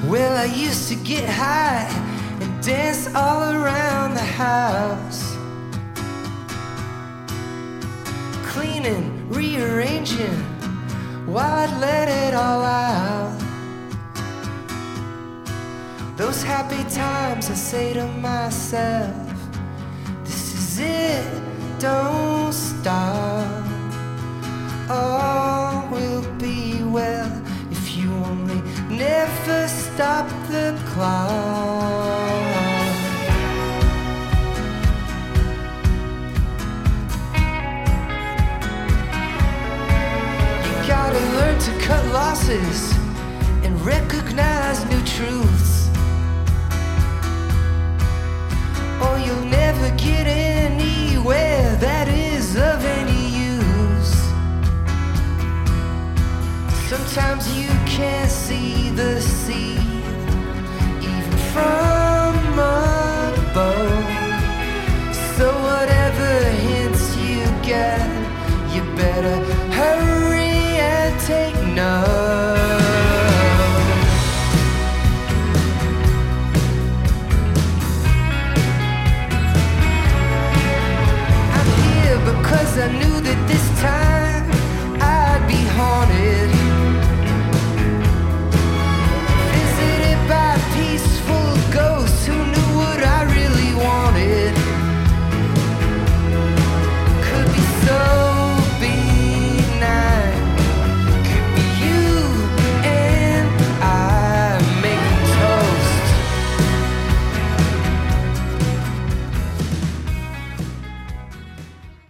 Well, I used to get high and dance all around the house, cleaning, rearranging, while I'd let it all out. Those happy times, I say to myself, this is it, don't stop. All will be well if you only never stop the clock. You gotta learn to cut losses and recognize new truths, or you'll never get anywhere that is of any use. Sometimes you can't see the sea, even from above. So whatever hints you get, you better hurry and take note. I'm here because I knew